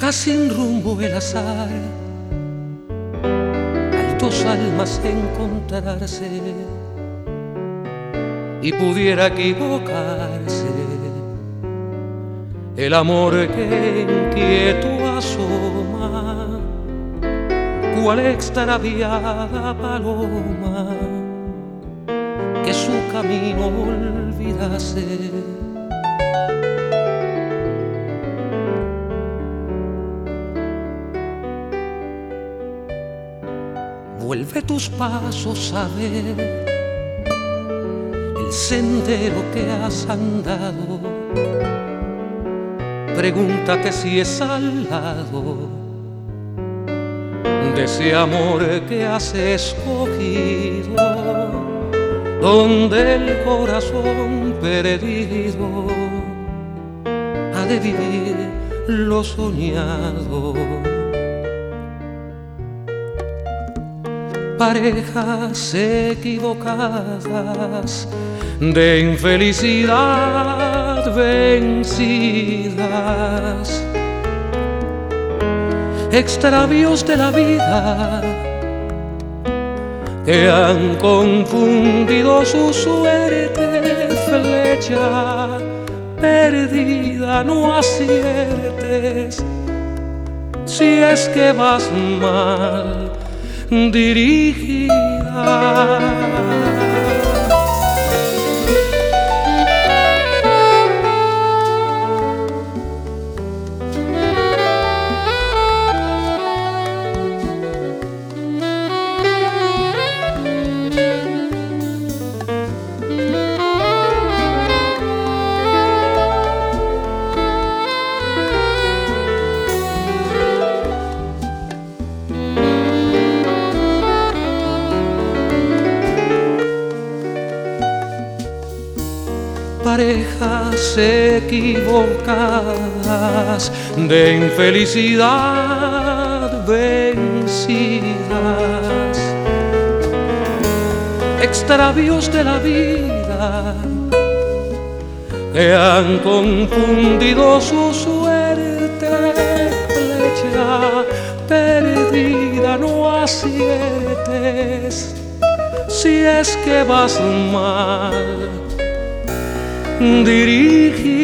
Deja sin rumbo el azar al dos almas encontrarse y pudiera equivocarse el amor que inquieto asoma, cual extraviada paloma que su camino olvidase. Vuelve tus pasos a ver el sendero que has andado. Pregúntate si es al lado de ese amor que has escogido, donde el corazón perdido ha de vivir lo soñado. Parejas equivocadas de infelicidad vencidas, extravíos de la vida que han confundido su suerte. Flecha perdida, no aciertes si es que vas mal dirigida. Parejas equivocadas de infelicidad vencidas, extravíos de la vida que han confundido su suerte. Flecha perdida, no aciertes si es que vas mal dirigida.